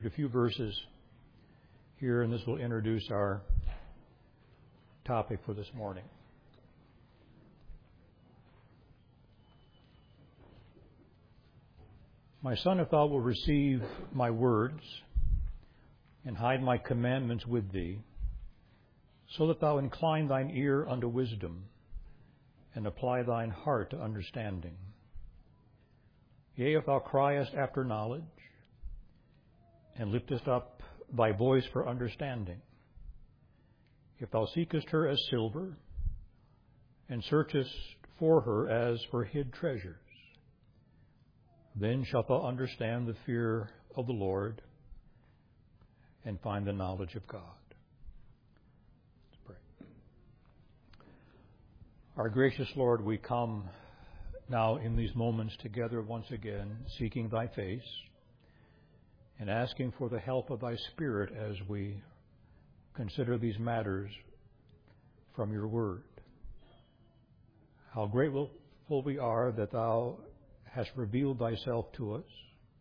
A few verses here, and this will introduce our topic for this morning. My son, if thou wilt receive my words and hide my commandments with thee, so that thou incline thine ear unto wisdom and apply thine heart to understanding. Yea, if thou criest after knowledge and liftest up thy voice for understanding, if thou seekest her as silver and searchest for her as for hid treasures, then shalt thou understand the fear of the Lord and find the knowledge of God. Let's pray. Our gracious Lord, we come now in these moments together once again, seeking thy face and asking for the help of thy Spirit as we consider these matters from your word. How grateful we are that thou hast revealed thyself to us,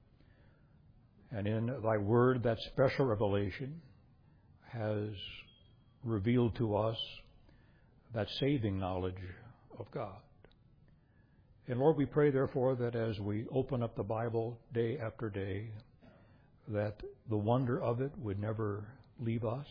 and in thy word that special revelation has revealed to us that saving knowledge of God. And Lord, we pray therefore that as we open up the Bible day after day, that the wonder of it would never leave us,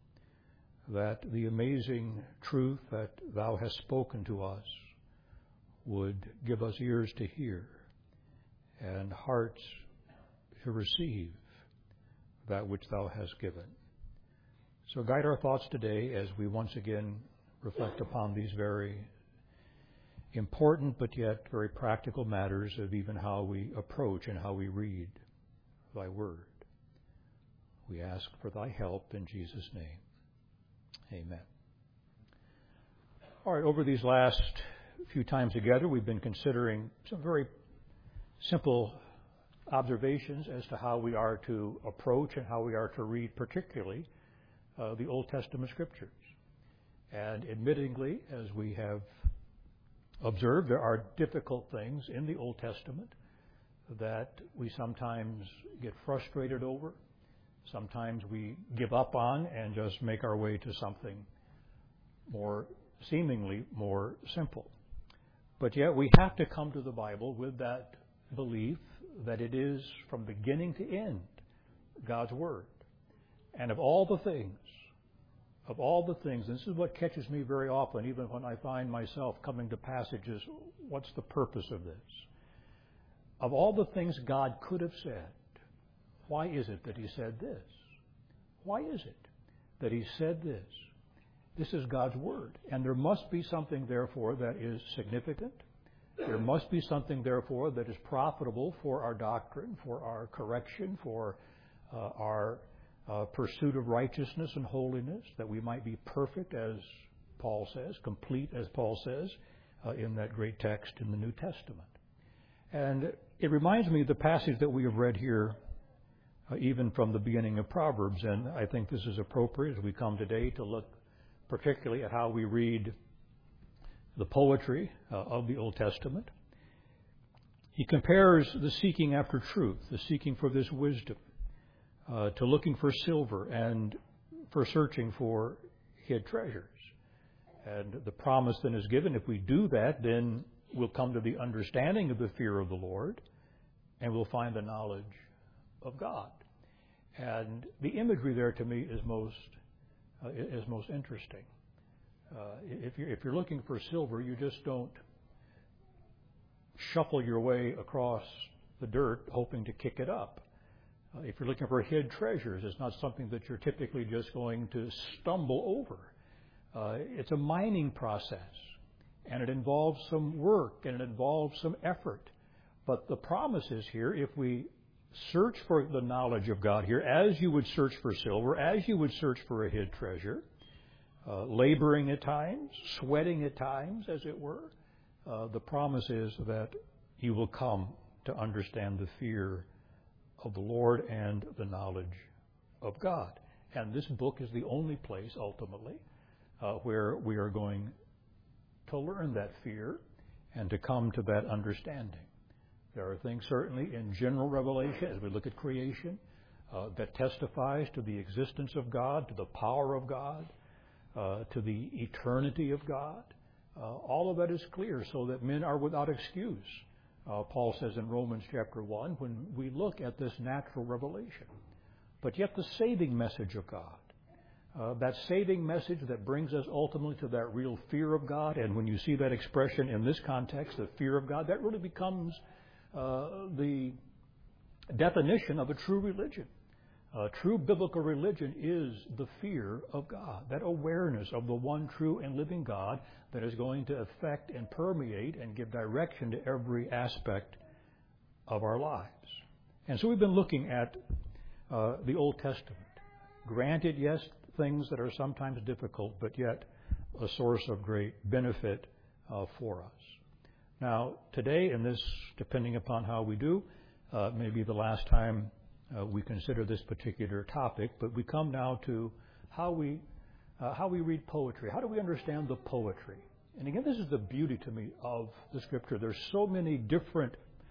that the amazing truth that thou hast spoken to us would give us ears to hear and hearts to receive that which thou hast given. So guide our thoughts today as we once again reflect upon these very important but yet very practical matters of even how we approach and how we read thy word. We ask for thy help in Jesus' name. Amen. All right, over these last few times together, we've been considering some very simple observations as to how we are to approach and how we are to read, particularly the Old Testament Scriptures. And admittingly, as we have observed, there are difficult things in the Old Testament that we sometimes get frustrated over. Sometimes we give up on and just make our way to something seemingly more simple. But yet we have to come to the Bible with that belief that it is from beginning to end God's Word. And of all the things, this is what catches me very often, even when I find myself coming to passages, what's the purpose of this? Of all the things God could have said, why is it that he said this? Why is it that he said this? This is God's Word. And there must be something, therefore, that is significant. There must be something, therefore, that is profitable for our doctrine, for our correction, for our pursuit of righteousness and holiness, that we might be perfect, as Paul says, complete, as Paul says, in that great text in the New Testament. And it reminds me of the passage that we have read here, even from the beginning of Proverbs, and I think this is appropriate as we come today to look particularly at how we read the poetry of the Old Testament. He compares the seeking after truth, the seeking for this wisdom, to looking for silver and for searching for hid treasures. And the promise then is given, if we do that, then we'll come to the understanding of the fear of the Lord, and we'll find the knowledge of God. And the imagery there to me is most interesting. If you're looking for silver, you just don't shuffle your way across the dirt hoping to kick it up. If you're looking for hid treasures, it's not something that you're typically just going to stumble over. It's a mining process, and it involves some work, and it involves some effort. But the promise is here, if we search for the knowledge of God here, as you would search for silver, as you would search for a hid treasure, laboring at times, sweating at times, as it were, the promise is that you will come to understand the fear of the Lord and the knowledge of God. And this book is the only place, ultimately, where we are going to learn that fear and to come to that understanding. There are things certainly in general revelation as we look at creation that testifies to the existence of God, to the power of God, to the eternity of God. All of that is clear so that men are without excuse. Paul says in Romans chapter 1, when we look at this natural revelation. But yet the saving message of God, that saving message that brings us ultimately to that real fear of God, and when you see that expression in this context, the fear of God, that really becomes the definition of a true religion. True biblical religion is the fear of God, that awareness of the one true and living God that is going to affect and permeate and give direction to every aspect of our lives. And so we've been looking at the Old Testament. Granted, yes, things that are sometimes difficult, but yet a source of great benefit for us. Now, today, and this, depending upon how we do, may be the last time we consider this particular topic, but we come now to how we read poetry. How do we understand the poetry? And again, this is the beauty to me of the Scripture. There's so many different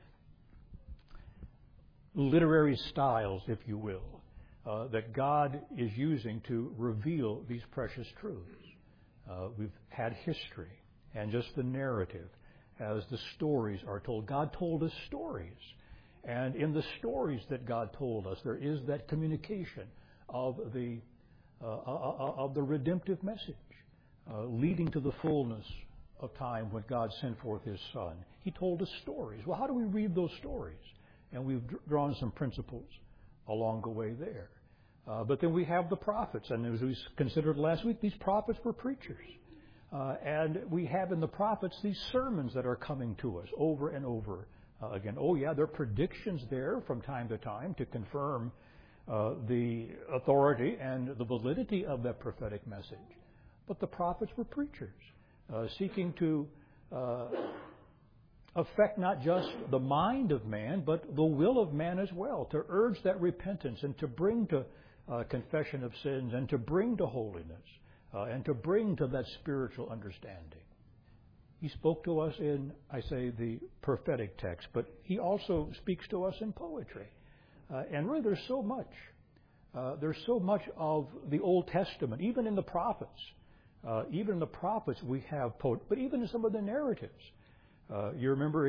literary styles, if you will, that God is using to reveal these precious truths. We've had history and just the narrative as the stories are told. God told us stories. And in the stories that God told us, there is that communication of the redemptive message, leading to the fullness of time when God sent forth His Son. He told us stories. Well, how do we read those stories? And we've drawn some principles along the way there. But then we have the prophets, and as we considered last week, these prophets were preachers. And we have in the prophets these sermons that are coming to us over and over again. Oh, yeah, there are predictions there from time to time to confirm the authority and the validity of that prophetic message. But the prophets were preachers, seeking to affect not just the mind of man, but the will of man as well, to urge that repentance and to bring to confession of sins and to bring to holiness and to bring to that spiritual understanding. He spoke to us in, I say, the prophetic text, but He also speaks to us in poetry. And really there's so much. There's so much of the Old Testament, even in the prophets. Even in the prophets we have poetry, but even in some of the narratives. You remember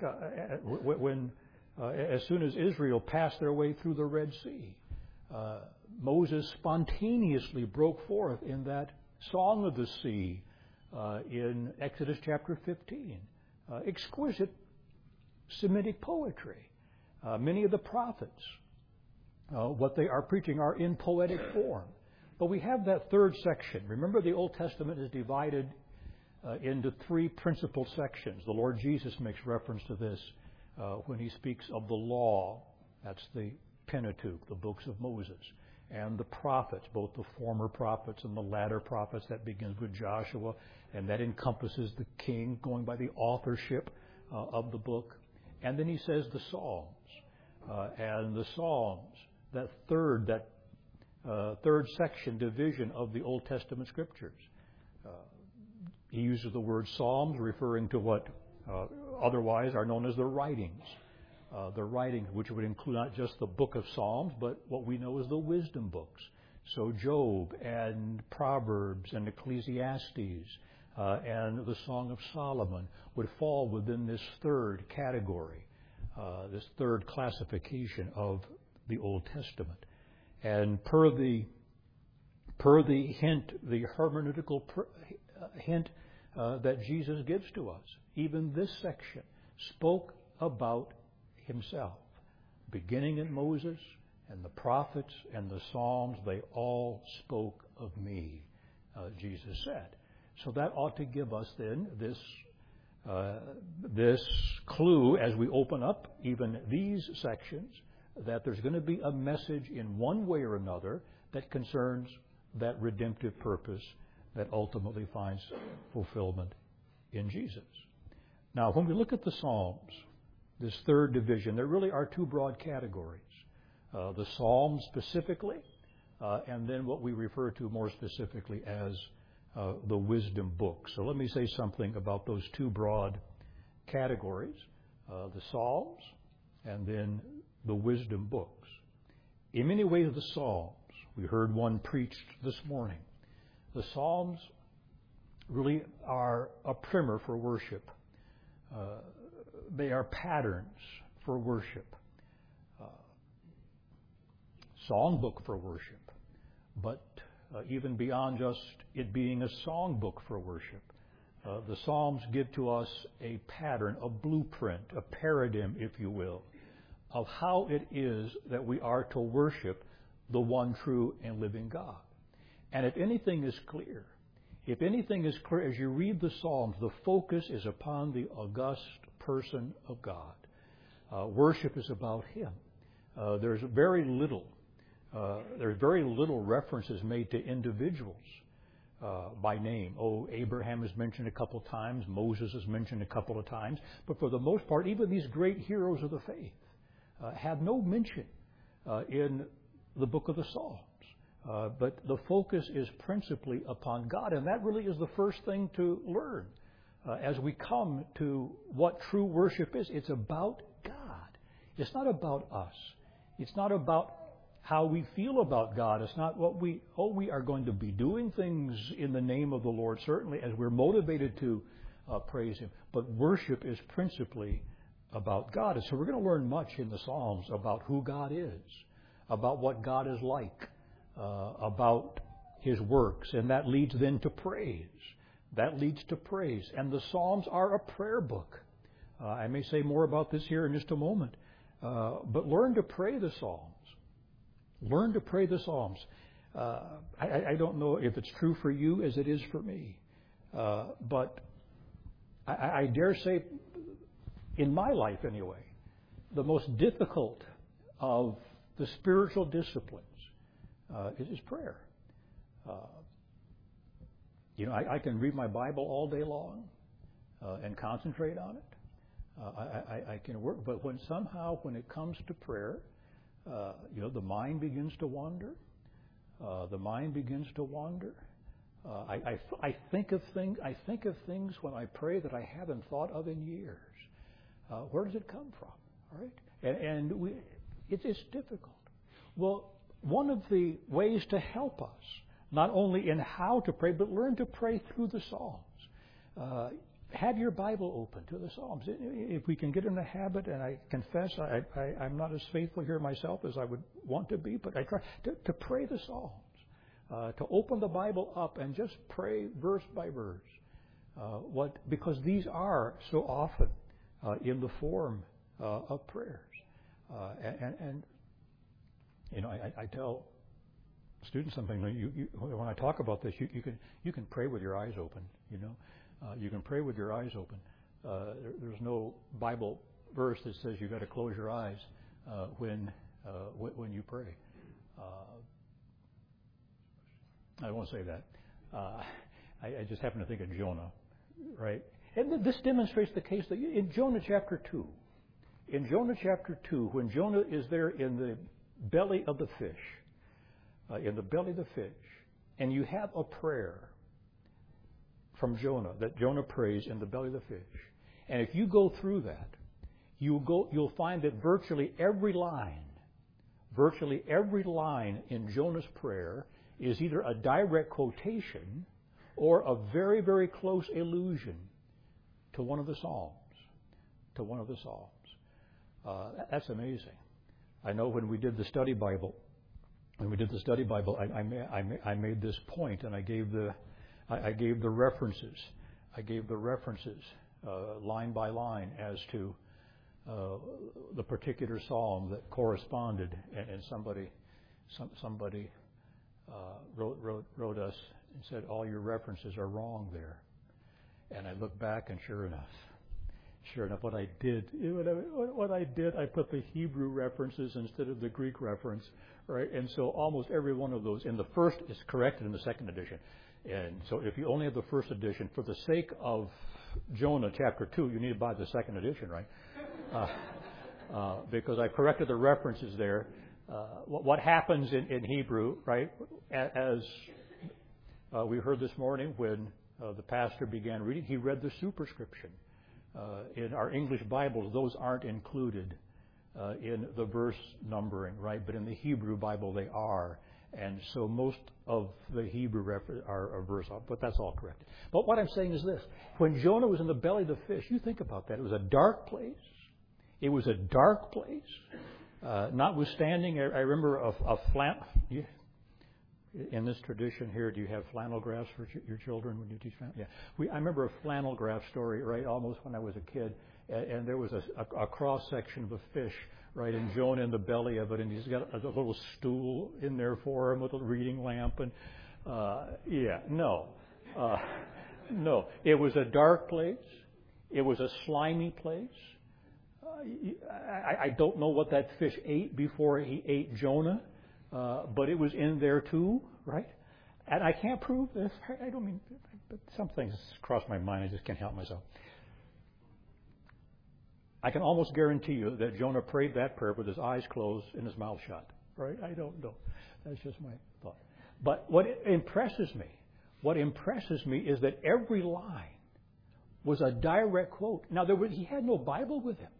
when as soon as Israel passed their way through the Red Sea, Moses spontaneously broke forth in that Song of the Sea in Exodus chapter 15. Exquisite Semitic poetry. Many of the prophets, what they are preaching are in poetic form. But we have that third section. Remember, the Old Testament is divided into three principal sections. The Lord Jesus makes reference to this when He speaks of the law. That's the Pentateuch, the books of Moses. And the prophets, both the former prophets and the latter prophets. That begins with Joshua, and that encompasses the king, going by the authorship of the book. And then He says the Psalms. And the Psalms, that third section, division of the Old Testament Scriptures. He uses the word Psalms, referring to what otherwise are known as the writings. The writings, which would include not just the book of Psalms, but what we know as the wisdom books. So Job and Proverbs and Ecclesiastes and the Song of Solomon would fall within this third category, this third classification of the Old Testament. And per the hint, the hermeneutical hint that Jesus gives to us, even this section spoke about Himself. Beginning in Moses and the prophets and the Psalms, they all spoke of me, Jesus said. So that ought to give us then this clue as we open up even these sections, that there's going to be a message in one way or another that concerns that redemptive purpose that ultimately finds fulfillment in Jesus. Now, when we look at the Psalms, this third division, there really are two broad categories. The Psalms specifically, and then what we refer to more specifically as the wisdom books. So let me say something about those two broad categories, the Psalms and then the wisdom books. In many ways, the Psalms, we heard one preached this morning, the Psalms really are a primer for worship. They are patterns for worship. Songbook for worship. But even beyond just it being a songbook for worship, the Psalms give to us a pattern, a blueprint, a paradigm, if you will, of how it is that we are to worship the one true and living God. And if anything is clear as you read the Psalms, the focus is upon the august person of God. Worship is about Him. There's very little references made to individuals by name. Abraham is mentioned a couple of times. Moses is mentioned a couple of times. But for the most part, even these great heroes of the faith have no mention in the book of the Psalms. But the focus is principally upon God. And that really is the first thing to learn as we come to what true worship is. It's about God. It's not about us. It's not about how we feel about God. It's not what we are going to be doing things in the name of the Lord, certainly, as we're motivated to praise Him. But worship is principally about God. And so we're going to learn much in the Psalms about who God is, about what God is like, about His works. And that leads then to praise. That leads to praise. And the Psalms are a prayer book. I may say more about this here in just a moment. But learn to pray the Psalms. Learn to pray the Psalms. I don't know if it's true for you as it is for me. But I dare say, in my life anyway, the most difficult of the spiritual disciplines is prayer. I can read my Bible all day long and concentrate on it. I can work, but when it comes to prayer, the mind begins to wander. The mind begins to wander. I think of things when I pray that I haven't thought of in years. Where does it come from? All right, and it's difficult. Well, one of the ways to help us, not only in how to pray, but learn to pray through the Psalms. Have your Bible open to the Psalms. If we can get in the habit, and I confess I'm not as faithful here myself as I would want to be, but I try to pray the Psalms, to open the Bible up and just pray verse by verse. Because these are so often in the form of prayers. I tell students something. When I talk about this, you can pray with your eyes open. You can pray with your eyes open. There's no Bible verse that says you've got to close your eyes when you pray. I won't say that. I just happen to think of Jonah, right? And this demonstrates the case that in Jonah chapter 2, when Jonah is there in the belly of the fish, and you have a prayer from Jonah that Jonah prays in the belly of the fish. And if you go through that, you'll find that virtually every line in Jonah's prayer is either a direct quotation or a very, very close allusion to one of the Psalms. That's amazing. I know when we did the study Bible, I made this point, and I gave the references. Line by line as to the particular psalm that corresponded, and somebody wrote us and said, all your references are wrong there. And I looked back, and sure enough, what I did, I put the Hebrew references instead of the Greek reference, right? And so almost every one of those, in the first is corrected in the second edition. And so if you only have the first edition, for the sake of Jonah chapter 2, you need to buy the second edition, right? Because I corrected the references there. What happens in Hebrew, right, as we heard this morning when the pastor began reading, he read the superscription. In our English Bibles, those aren't included in the verse numbering, right? But in the Hebrew Bible, they are. And so most of the Hebrew are verse, but that's all correct. But what I'm saying is this. When Jonah was in the belly of the fish, you think about that. It was a dark place. It was a dark place. Notwithstanding, I remember a flannel. In this tradition here, do you have flannel graphs for your children when you teach flannel? Yeah. I remember a flannel graph story, right, almost when I was a kid. And there was a cross-section of a fish, right, and Jonah in the belly of it, and he's got a little stool in there for him with a reading lamp. And, no. It was a dark place. It was a slimy place. I don't know what that fish ate before he ate Jonah, but it was in there too, right? And I can't prove this. I don't mean, but some things cross my mind. I just can't help myself. I can almost guarantee you that Jonah prayed that prayer with his eyes closed and his mouth shut, right? I don't know. That's just my thought. But what impresses me is that every line was a direct quote. Now, he had no Bible with him.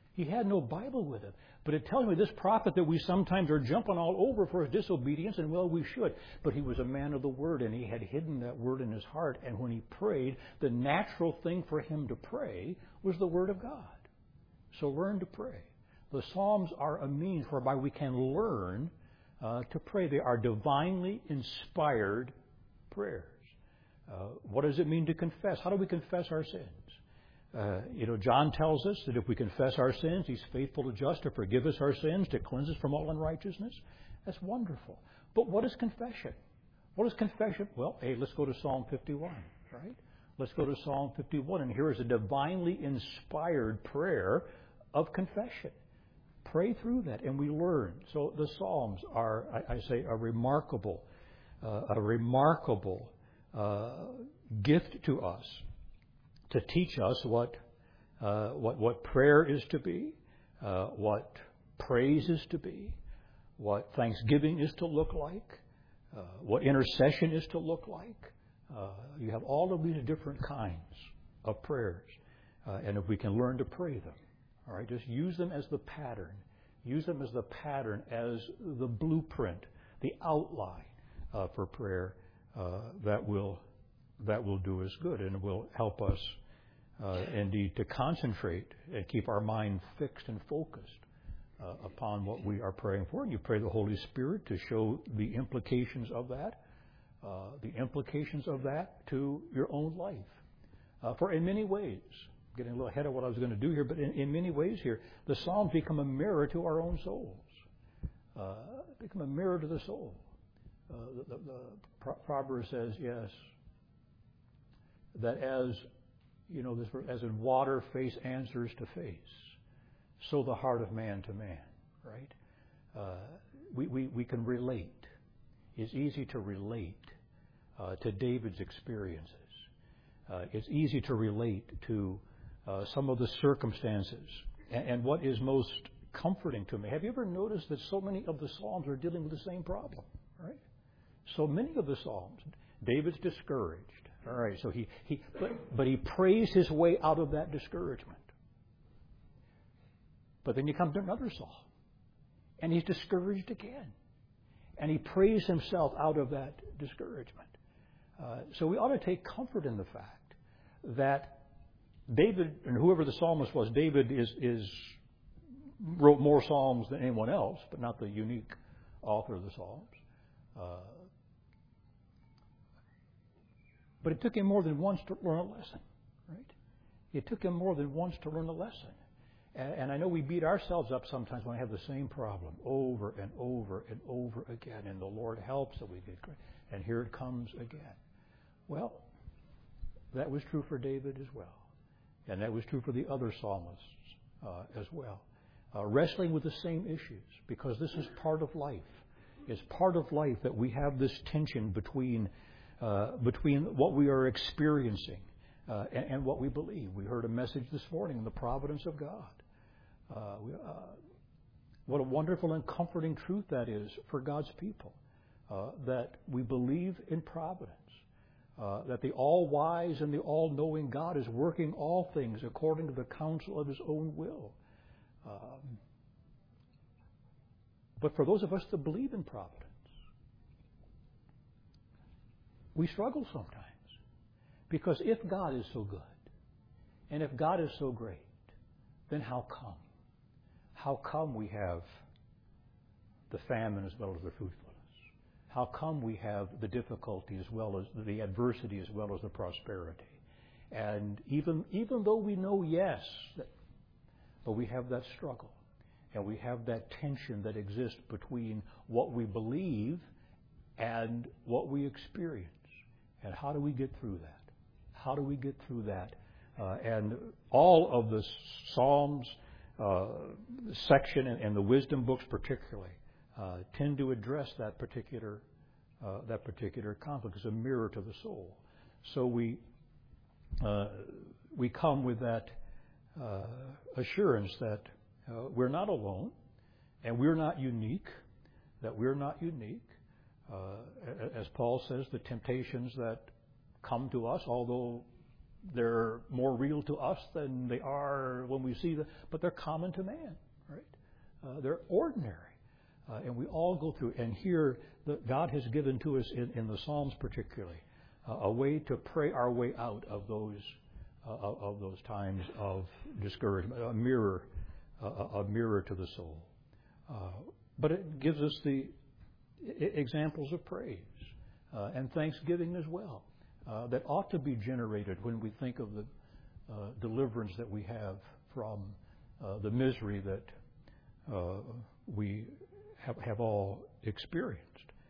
But it tells me this prophet that we sometimes are jumping all over for his disobedience, and well, we should. But he was a man of the Word, and he had hidden that Word in his heart. And when he prayed, the natural thing for him to pray was the Word of God. So learn to pray. The Psalms are a means whereby we can learn to pray. They are divinely inspired prayers. What does it mean to confess? How do we confess our sins? John tells us that if we confess our sins, He's faithful and just to forgive us our sins, to cleanse us from all unrighteousness. That's wonderful. But what is confession? What is confession? Well, hey, let's go to Psalm 51, right? Let's go to Psalm 51, and here is a divinely inspired prayer of confession. Pray through that, and we learn. So the Psalms are, I say, a remarkable gift to us to teach us what prayer is to be, what praise is to be, what thanksgiving is to look like, what intercession is to look like. You have all of these different kinds of prayers, and if we can learn to pray them, all right, just use them as the pattern. Use them as the pattern, as the blueprint, the outline for prayer that will do us good and will help us indeed to concentrate and keep our mind fixed and focused upon what we are praying for. And you pray the Holy Spirit to show the implications of that to your own life. For in many ways, getting a little ahead of what I was going to do here, but in many ways here, the Psalms become a mirror to our own souls. Become a mirror to the soul. The Proverbs says, yes, that as in water face answers to face, so the heart of man to man, right? We can relate. It's easy to relate to David's experiences. It's easy to relate to some of the circumstances. And what is most comforting to me, have you ever noticed that so many of the Psalms are dealing with the same problem, right? So many of the Psalms, David's discouraged. All right, so but he prays his way out of that discouragement. But then you come to another Psalm, and he's discouraged again. And he prays himself out of that discouragement. So we ought to take comfort in the fact that David, and whoever the psalmist was, David wrote more psalms than anyone else, but not the unique author of the Psalms. But it took him more than once to learn a lesson, right? It took him more than once to learn a lesson. And I know we beat ourselves up sometimes when we have the same problem over and over and over again, and the Lord helps that we get great. And here it comes again. Well, that was true for David as well. And that was true for the other psalmists as well. Wrestling with the same issues, because this is part of life. It's part of life that we have this tension between what we are experiencing and what we believe. We heard a message this morning on the providence of God. What a wonderful and comforting truth that is for God's people, that we believe in providence. That the all-wise and the all-knowing God is working all things according to the counsel of His own will. But for those of us that believe in providence, we struggle sometimes. Because if God is so good, and if God is so great, then how come? How come we have the famine as well as the fruitfulness? How come we have the difficulty as well as the adversity as well as the prosperity? And even though we know, yes, but we have that struggle. And we have that tension that exists between what we believe and what we experience. And how do we get through that? How do we get through that? And all of the Psalms section and the wisdom books particularly tend to address that particular conflict as a mirror to the soul. So we come with that assurance that we're not alone, and we're not unique. That we're not unique. As Paul says, the temptations that come to us, although they're more real to us than they are when we see them, but they're common to man, right? They're ordinary. And we all go through. And here, God has given to us in the Psalms particularly a way to pray our way out of those times of discouragement, a mirror to the soul. But it gives us the examples of praise and thanksgiving as well that ought to be generated when we think of the deliverance that we have from the misery that we have all experienced.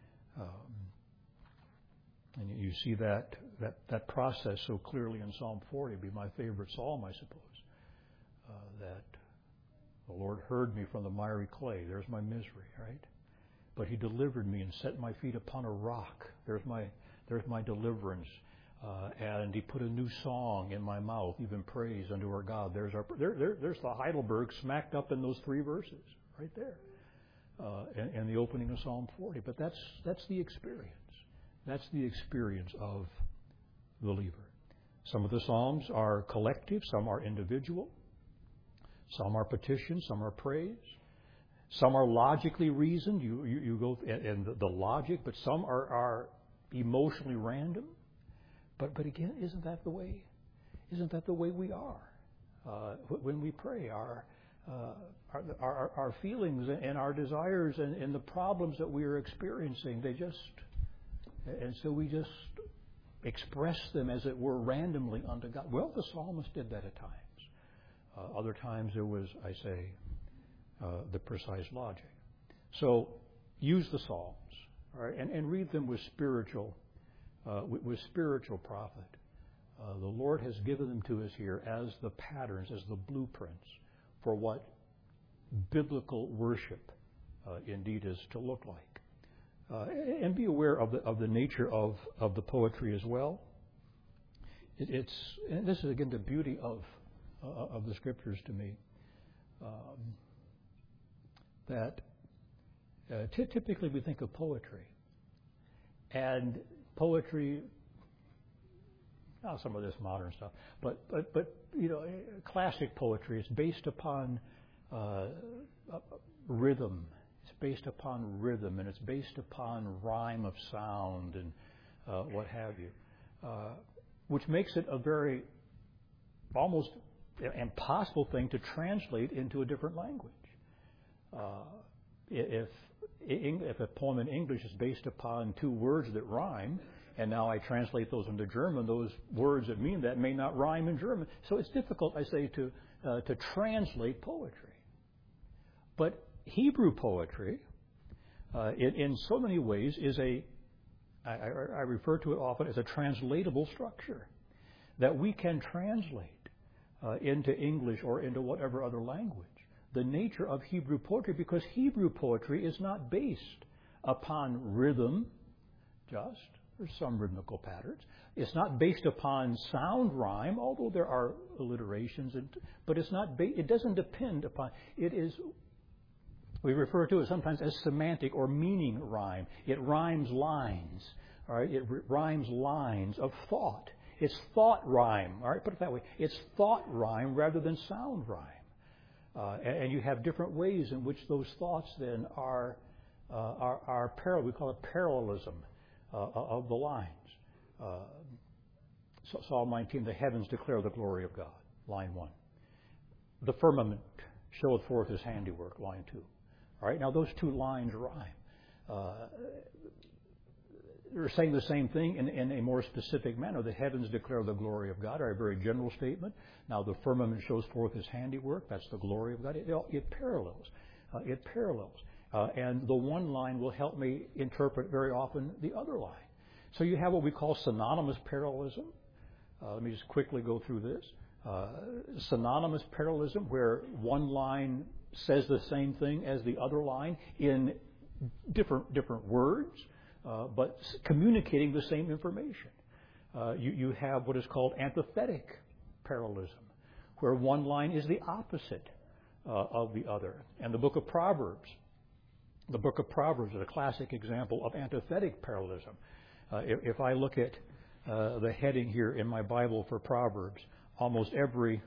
And you see that process so clearly in Psalm 40. It'd be my favorite psalm, I suppose. That the Lord heard me from the miry clay. There's my misery, right? But He delivered me and set my feet upon a rock. There's my deliverance. And He put a new song in my mouth, even praise unto our God. There's the Heidelberg smacked up in those 3 verses, right there, and the opening of Psalm 40. But that's the experience. That's the experience of the believer. Some of the psalms are collective, some are individual, some are petition, some are praise, some are logically reasoned. You go and the logic, but some are emotionally random. But again, isn't that the way? Isn't that the way we are when we pray? Our feelings and our desires and the problems that we are experiencing, and so we just express them as it were randomly unto God. Well, the psalmist did that at times. Other times there was, I say, the precise logic. So use the Psalms, all right, and read them with spiritual profit. The Lord has given them to us here as the patterns, as the blueprints for what biblical worship indeed is to look like. And be aware of the nature of the poetry as well. And this is again the beauty of the Scriptures to me. That typically we think of poetry, and poetry. Some of this modern stuff, but classic poetry is based upon rhythm. It's based upon rhythm, and it's based upon rhyme of sound and what have you, which makes it a very almost impossible thing to translate into a different language. If a poem in English is based upon 2 words that rhyme, and now I translate those into German, those words that mean that may not rhyme in German. So it's difficult, I say, to translate poetry. But Hebrew poetry, in so many ways, is I refer to it often as a translatable structure that we can translate into English or into whatever other language. The nature of Hebrew poetry, because Hebrew poetry is not based upon rhythm, there's some rhythmical patterns. It's not based upon sound rhyme, although there are alliterations, but it's not. It doesn't depend upon. It is. We refer to it sometimes as semantic or meaning rhyme. It rhymes lines. All right. It rhymes lines of thought. It's thought rhyme. All right. Put it that way. It's thought rhyme rather than sound rhyme. And you have different ways in which those thoughts then are parallel. We call it parallelism of the lines. Psalm 19, the heavens declare the glory of God, line 1. The firmament showeth forth his handiwork, line 2. All right, now those two lines rhyme. They're saying the same thing in a more specific manner. The heavens declare the glory of God, are a very general statement. Now the firmament shows forth his handiwork. That's the glory of God. It parallels. It parallels. And the one line will help me interpret very often the other line. So you have what we call synonymous parallelism. Let me just quickly go through this. Synonymous parallelism, where one line says the same thing as the other line in different words, but communicating the same information. You have what is called antithetic parallelism, where one line is the opposite of the other. And the book of Proverbs is a classic example of antithetic parallelism. If I look at the heading here in my Bible for Proverbs, almost every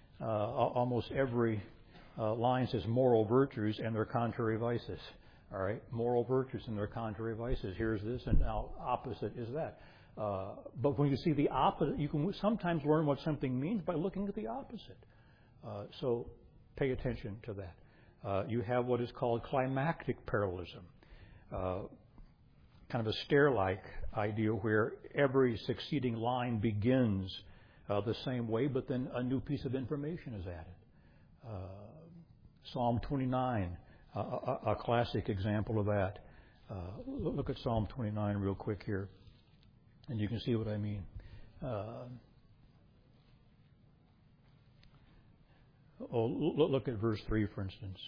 line says moral virtues and their contrary vices. All right, moral virtues and their contrary vices. Here's this, and now opposite is that. But when you see the opposite, you can sometimes learn what something means by looking at the opposite. So pay attention to that. You have what is called climactic parallelism, kind of a stair-like idea where every succeeding line begins the same way, but then a new piece of information is added. Psalm 29, a classic example of that. Look at Psalm 29 real quick here, and you can see what I mean. Look at verse 3, for instance.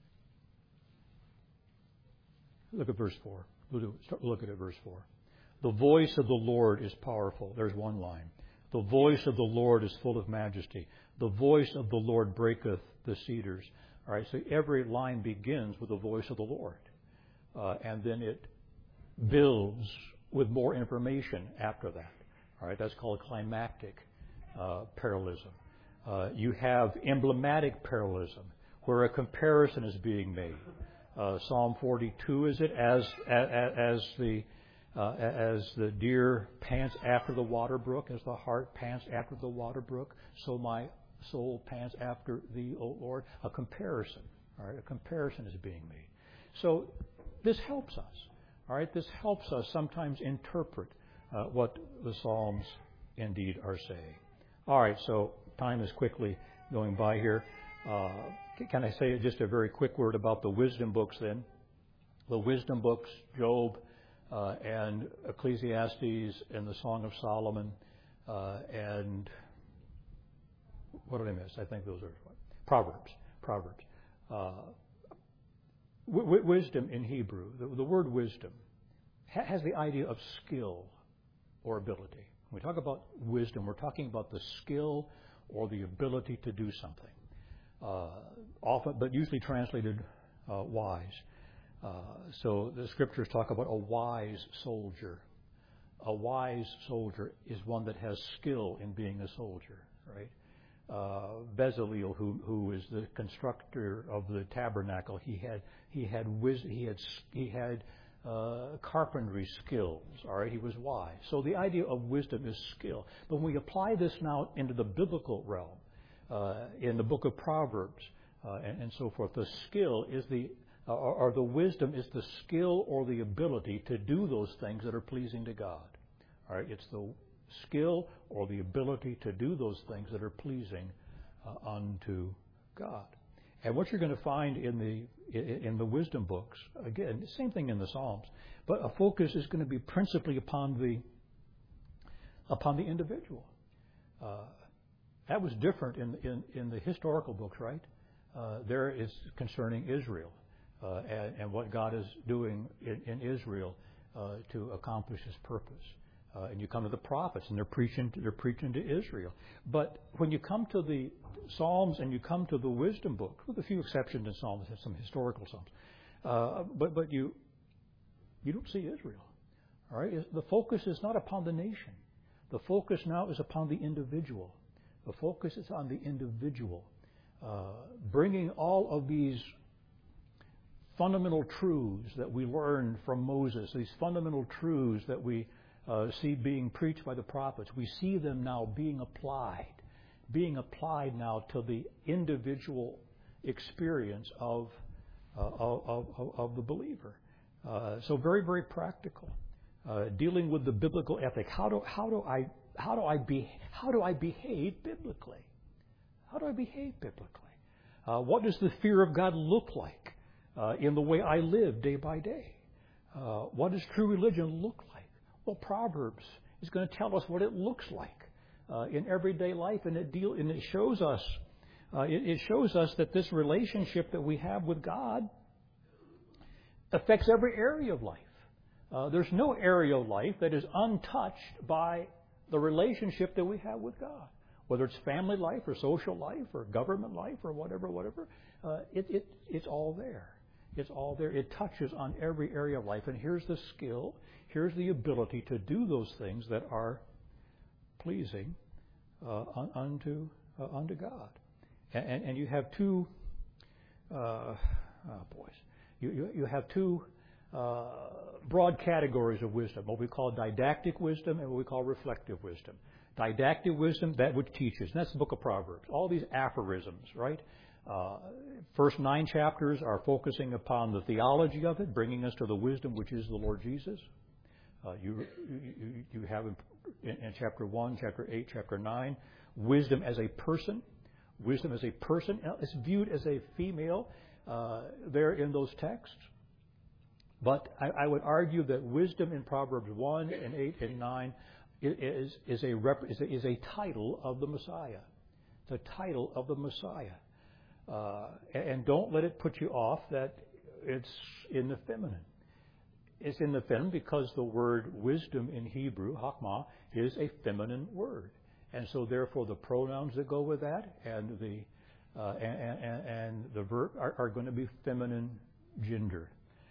Look at verse 4. Look at it, verse 4. The voice of the Lord is powerful. There's one line. The voice of the Lord is full of majesty. The voice of the Lord breaketh the cedars. All right, so every line begins with the voice of the Lord. And then it builds with more information after that. All right, that's called climactic parallelism. You have emblematic parallelism, where a comparison is being made. Psalm 42 is it, as the deer pants after the water brook, as the hart pants after the water brook, so my soul pants after thee, O Lord. A comparison, all right, a comparison is being made. So this helps us, all right. This helps us sometimes interpret what the Psalms indeed are saying. All right, so time is quickly going by here. Can I say just a very quick word about the wisdom books then? The wisdom books, Job and Ecclesiastes and the Song of Solomon and what did I miss? I think those are Proverbs. Wisdom in Hebrew, the word wisdom, has the idea of skill or ability. When we talk about wisdom, we're talking about the skill or the ability to do something. Often, but usually translated wise. So the scriptures talk about a wise soldier. A wise soldier is one that has skill in being a soldier, right? Bezalel, who is the constructor of the tabernacle, he had carpentry skills. All right, he was wise. So the idea of wisdom is skill. But when we apply this now into the biblical realm, in the book of Proverbs and so forth, the skill is or the wisdom is the skill or the ability to do those things that are pleasing to God. All right, it's the skill or the ability to do those things that are pleasing unto God. And what you're going to find in the wisdom books, again, the same thing in the Psalms, but a focus is going to be principally upon the individual. That was different in the historical books, right? There is concerning Israel and what God is doing in Israel to accomplish His purpose. And you come to the prophets, and they're preaching to Israel. But when you come to the Psalms and you come to the wisdom book, with a few exceptions in Psalms, some historical Psalms, but you don't see Israel. All right, the focus is not upon the nation. The focus now is upon the individual. The focus is on the individual. bringing all of these fundamental truths that we learned from Moses, these fundamental truths that we see being preached by the prophets, we see them now being applied now to the individual experience of the believer. So very, very practical. Dealing with the biblical ethic. How do I behave biblically? How do I behave biblically? What does the fear of God look like in the way I live day by day? What does true religion look like? Well, Proverbs is going to tell us what it looks like in everyday life, and it shows us that this relationship that we have with God affects every area of life. There's no area of life that is untouched by the relationship that we have with God, whether it's family life or social life or government life or whatever. It's all there. It's all there. It touches on every area of life. And here's the skill. Here's the ability to do those things that are pleasing unto God. And you have two. You have two broad categories of wisdom, what we call didactic wisdom and what we call reflective wisdom. Didactic wisdom, that which teaches. And that's the book of Proverbs. All these aphorisms, right? First 9 chapters are focusing upon the theology of it, bringing us to the wisdom which is the Lord Jesus. You have in chapter 1, chapter 8, chapter 9, wisdom as a person. Wisdom as a person is viewed as a female there in those texts. But I would argue that wisdom in Proverbs 1 and 8 and 9 is a title of the Messiah. It's a title of the Messiah. And don't let it put you off that it's in the feminine. It's in the feminine because the word wisdom in Hebrew, chachma, is a feminine word. And so therefore the pronouns that go with that and the verb are going to be feminine gender.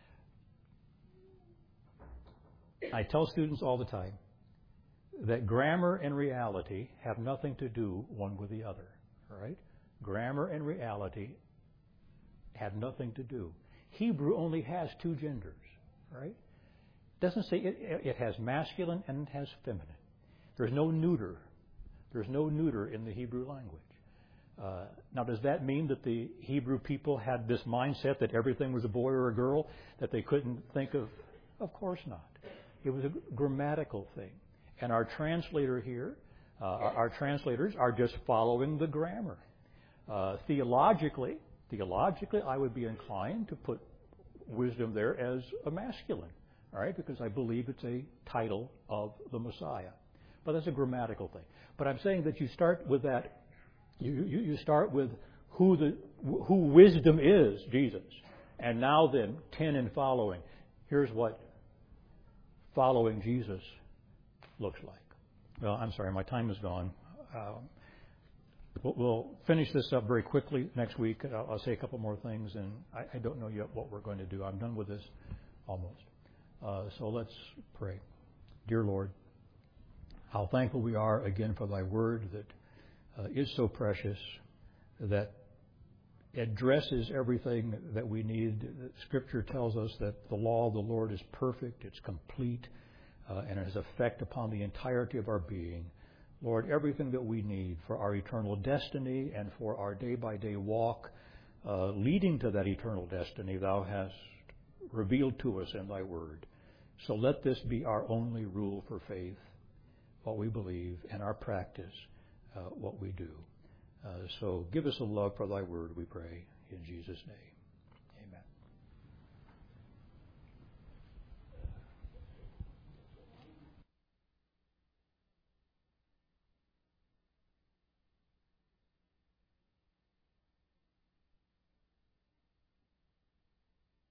I tell students all the time that grammar and reality have nothing to do one with the other. All right? Grammar and reality have nothing to do. Hebrew only has 2 genders. Right? It doesn't say it has masculine and it has feminine. There's no neuter. There's no neuter in the Hebrew language. Now, does that mean that the Hebrew people had this mindset that everything was a boy or a girl, that they couldn't think of? Of course not. It was a grammatical thing. And our translator here, our translators are just following the grammar. Theologically, I would be inclined to put wisdom there as a masculine, all right, because I believe it's a title of the Messiah. But that's a grammatical thing. But I'm saying that you start with that. You start with who wisdom is, Jesus. And now then, 10 and following. Here's what following Jesus looks like. Well, I'm sorry, my time is gone. We'll finish this up very quickly next week. I'll say a couple more things, and I don't know yet what we're going to do. I'm done with this almost. So let's pray. Dear Lord, how thankful we are again for Thy Word that is so precious, that addresses everything that we need. Scripture tells us that the law of the Lord is perfect, it's complete, and it has effect upon the entirety of our being. Lord, everything that we need for our eternal destiny and for our day-by-day walk leading to that eternal destiny, Thou hast revealed to us in Thy Word. So let this be our only rule for faith, what we believe, and our practice, what we do. So give us a love for Thy Word, we pray, in Jesus' name.